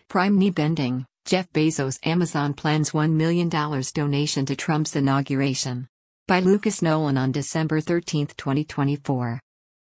Prime knee bending, Jeff Bezos' Amazon plans $1 million donation to Trump's inauguration. By Lucas Nolan on December 13, 2024.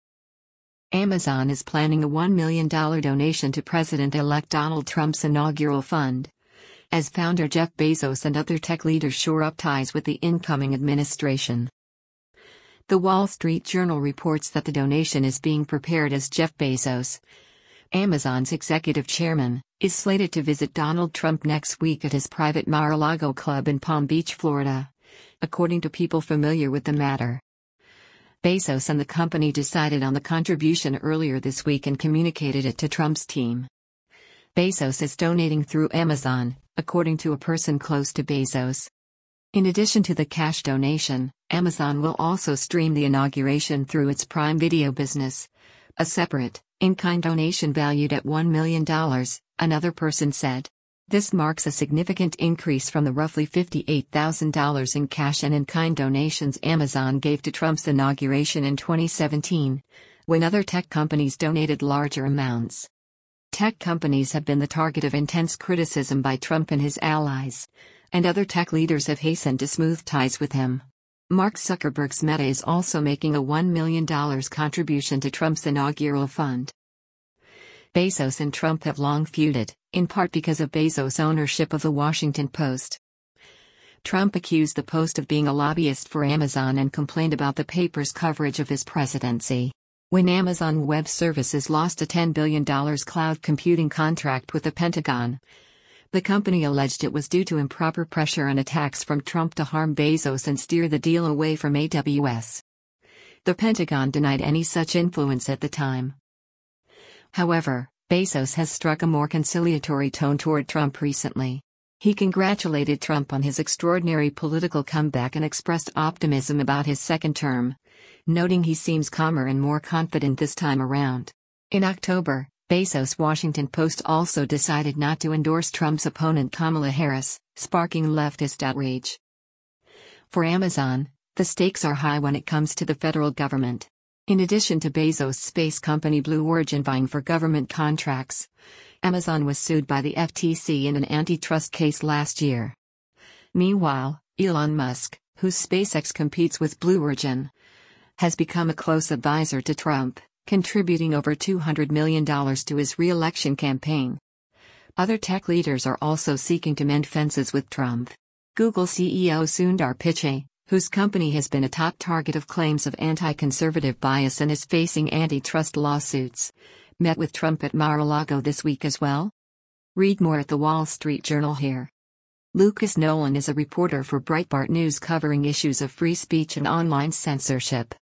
Amazon is planning a $1 million donation to President-elect Donald Trump's inaugural fund, as founder Jeff Bezos and other tech leaders shore up ties with the incoming administration. The Wall Street Journal reports that the donation is being prepared as Jeff Bezos, Amazon's executive chairman, is slated to visit Donald Trump next week at his private Mar-a-Lago club in Palm Beach, Florida, according to people familiar with the matter. Bezos and the company decided on the contribution earlier this week and communicated it to Trump's team. Bezos is donating through Amazon, according to a person close to Bezos. In addition to the cash donation, Amazon will also stream the inauguration through its Prime Video business, a separate, in-kind donation valued at $1 million, another person said. This marks a significant increase from the roughly $58,000 in cash and in-kind donations Amazon gave to Trump's inauguration in 2017, when other tech companies donated larger amounts. Tech companies have been the target of intense criticism by Trump and his allies, and other tech leaders have hastened to smooth ties with him. Mark Zuckerberg's Meta is also making a $1 million contribution to Trump's inaugural fund. Bezos and Trump have long feuded, in part because of Bezos' ownership of The Washington Post. Trump accused the Post of being a lobbyist for Amazon and complained about the paper's coverage of his presidency. When Amazon Web Services lost a $10 billion cloud computing contract with the Pentagon, the company alleged it was due to improper pressure and attacks from Trump to harm Bezos and steer the deal away from AWS. The Pentagon denied any such influence at the time. However, Bezos has struck a more conciliatory tone toward Trump recently. He congratulated Trump on his extraordinary political comeback and expressed optimism about his second term, noting he seems calmer and more confident this time around. In October, Bezos' Washington Post also decided not to endorse Trump's opponent Kamala Harris, sparking leftist outrage. For Amazon, the stakes are high when it comes to the federal government. In addition to Bezos' space company Blue Origin vying for government contracts, Amazon was sued by the FTC in an antitrust case last year. Meanwhile, Elon Musk, whose SpaceX competes with Blue Origin, has become a close advisor to Trump, contributing over $200 million to his re-election campaign. Other tech leaders are also seeking to mend fences with Trump. Google CEO Sundar Pichai, whose company has been a top target of claims of anti-conservative bias and is facing antitrust lawsuits, met with Trump at Mar-a-Lago this week as well. Read more at the Wall Street Journal here. Lucas Nolan is a reporter for Breitbart News covering issues of free speech and online censorship.